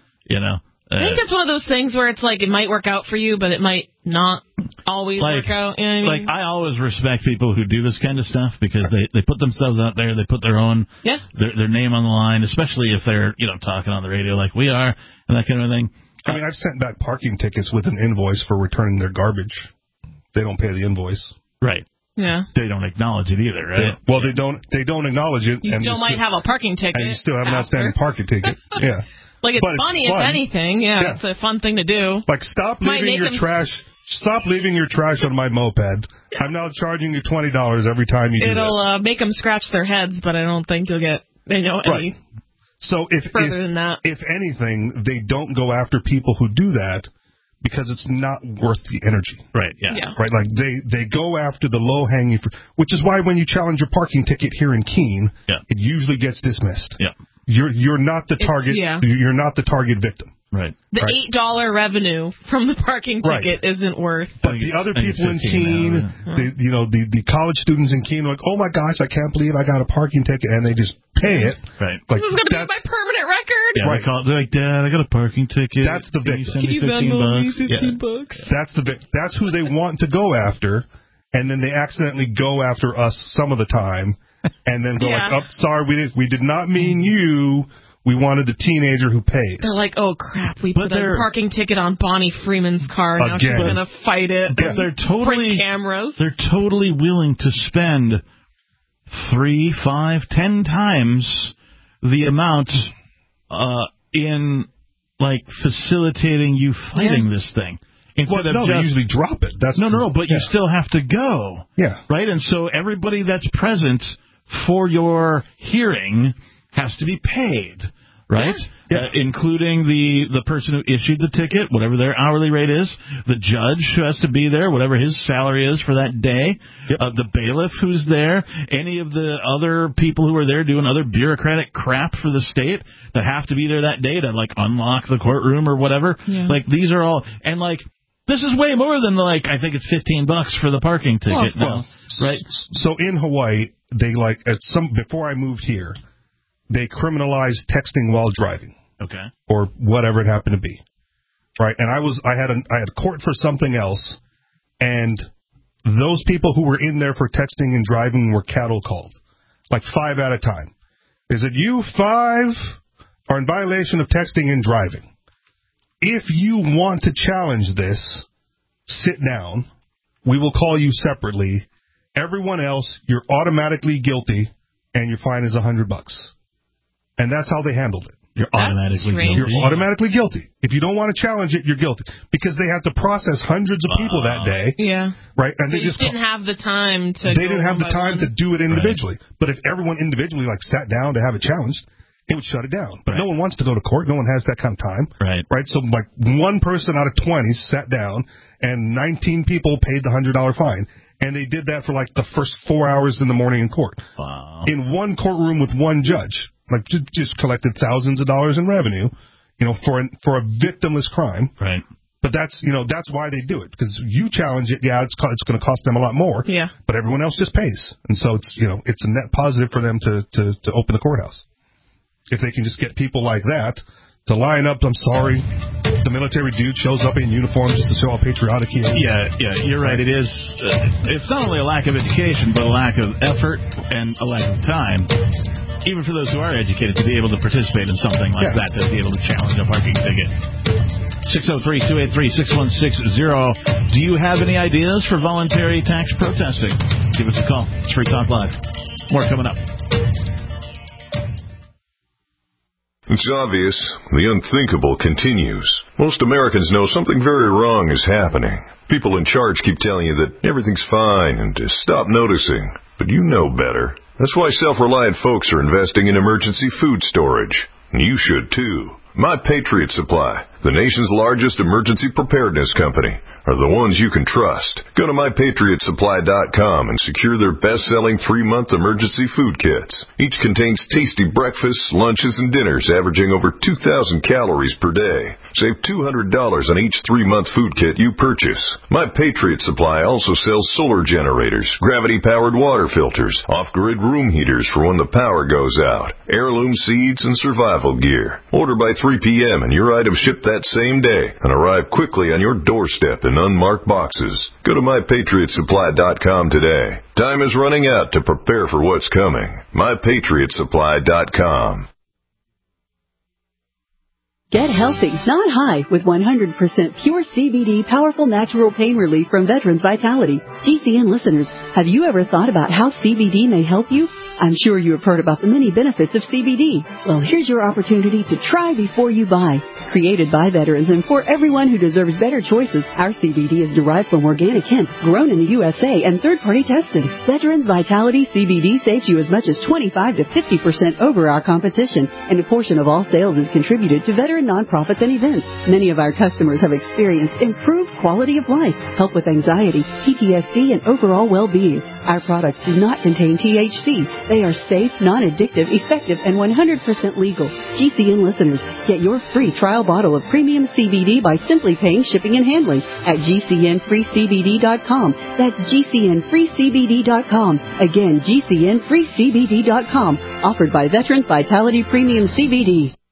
S5: I think it's one of those things where it's like it might work out for you, but it might not always work out. You know what I mean?
S3: I always respect people who do this kind of stuff because they put themselves out there, they put their own their name on the line, especially if they're talking on the radio like we are and that kind of thing.
S4: I mean, I've sent back parking tickets with an invoice for returning their garbage. They don't pay the invoice.
S3: Right.
S5: Yeah.
S3: They don't acknowledge it either, right?
S4: They don't acknowledge it.
S5: You still might have a parking ticket.
S4: And you still have an outstanding parking ticket. Yeah.
S5: It's funny, if anything. Yeah, it's a fun thing to do.
S4: Stop leaving your trash. Stop leaving your trash on my moped. I'm now charging you $20 every time you do this.
S5: It'll make them scratch their heads, but I don't think you'll get any
S4: so
S5: further than that.
S4: If anything, they don't go after people who do that because it's not worth the energy.
S3: Right, yeah.
S4: Right, they go after the low-hanging fruit, which is why when you challenge a parking ticket here in Keene, it usually gets dismissed.
S3: Yeah.
S4: You're not the target. You're not the target victim.
S3: Right.
S5: The $8 revenue from the parking ticket isn't worth.
S4: But the other people in Keene, the college students in Keene are like, oh my gosh, I can't believe I got a parking ticket, and they just pay it.
S3: Right.
S5: This is going to be my permanent record.
S3: Yeah, right. They're like, Dad, I got a parking ticket.
S4: That's the victim.
S5: Can you send me $15?
S4: That's the victim. That's who they want to go after, and then they accidentally go after us some of the time, and then go sorry, we did not mean you. We wanted the teenager who pays.
S5: They're like, oh, crap, we put a parking ticket on Bonnie Freeman's car. Now she's going to fight it.
S3: But they're totally
S5: cameras.
S3: They're totally willing to spend 3, 5, 10 times the amount in, facilitating you fighting this thing.
S4: Instead of they usually drop it. That's
S3: but you still have to go.
S4: Yeah.
S3: Right? And so everybody that's present for your hearing has to be paid. right?
S4: Yeah.
S3: Including the person who issued the ticket, whatever their hourly rate is, the judge who has to be there, whatever his salary is for that day, the bailiff who's there, any of the other people who are there doing other bureaucratic crap for the state that have to be there that day to, like, unlock the courtroom or whatever. Yeah. Like, these are all, and, like, this is way more than, like, I think it's $15 for the parking ticket. Right?
S4: So in Hawaii, they, like, before I moved here, they criminalized texting while driving.
S3: Okay.
S4: Or whatever it happened to be. Right? And I had court for something else, and those people who were in there for texting and driving were cattle called. Like 5 at a time. Is it you 5 are in violation of texting and driving? If you want to challenge this, sit down. We will call you separately. Everyone else, you're automatically guilty, and your fine is $100. And that's how they handled it.
S3: You're automatically guilty.
S4: You're automatically guilty. If you don't want to challenge it, you're guilty. Because they had to process hundreds of people that day.
S5: Yeah.
S4: Right? And
S5: they just didn't have the time to
S4: They didn't have the time to do it individually. Right. But if everyone individually, like, sat down to have it challenged, it would shut it down. But no one wants to go to court. No one has that kind of time.
S3: Right.
S4: Right? So, like, one person out of 20 sat down, and 19 people paid the $100 fine. And they did that for, like, the first 4 hours in the morning in court.
S3: Wow.
S4: In one courtroom with one judge. Like, just collected thousands of dollars in revenue, for a victimless crime.
S3: Right.
S4: But that's why they do it. Because you challenge it, it's going to cost them a lot more.
S5: Yeah.
S4: But everyone else just pays. And so it's a net positive for them to open the courthouse. If they can just get people like that to line up, I'm sorry, the military dude shows up in uniform just to show how patriotic he is.
S3: Yeah, you're right. It is. It's not only a lack of education, but a lack of effort and a lack of time. Even for those who are educated, to be able to participate in something like that, to be able to challenge a parking ticket. 603-283-6160. Do you have any ideas for voluntary tax protesting? Give us a call. It's Free Talk Live. More coming up.
S14: It's obvious. The unthinkable continues. Most Americans know something very wrong is happening. People in charge keep telling you that everything's fine and to stop noticing. But you know better. That's why self-reliant folks are investing in emergency food storage. And you should too. My Patriot Supply, the nation's largest emergency preparedness company, are the ones you can trust. Go to MyPatriotSupply.com and secure their best-selling 3-month emergency food kits. Each contains tasty breakfasts, lunches, and dinners averaging over 2,000 calories per day. Save $200 on each 3-month food kit you purchase. My Patriot Supply also sells solar generators, gravity-powered water filters, off-grid room heaters for when the power goes out, heirloom seeds, and survival gear. Order by 3 p.m. and your items ship that same day and arrive quickly on your doorstep in unmarked boxes. Go to MyPatriotSupply.com today. Time is running out to prepare for what's coming. MyPatriotSupply.com.
S15: Get healthy, not high, with 100% pure CBD powerful natural pain relief from Veterans Vitality. GCN listeners, have you ever thought about how CBD may help you? I'm sure you have heard about the many benefits of CBD. Well, here's your opportunity to try before you buy. Created by veterans and for everyone who deserves better choices, our CBD is derived from organic hemp, grown in the USA, and third-party tested. Veterans Vitality CBD saves you as much as 25 to 50% over our competition, and a portion of all sales is contributed to veteran nonprofits and events. Many of our customers have experienced improved quality of life, help with anxiety, PTSD, and overall well-being. Our products do not contain THC. They are safe, non-addictive, effective, and 100% legal. GCN listeners, get your free trial bottle of premium CBD by simply paying shipping and handling at GCNFreeCBD.com. That's GCNFreeCBD.com. Again, GCNFreeCBD.com. Offered by Veterans Vitality Premium CBD.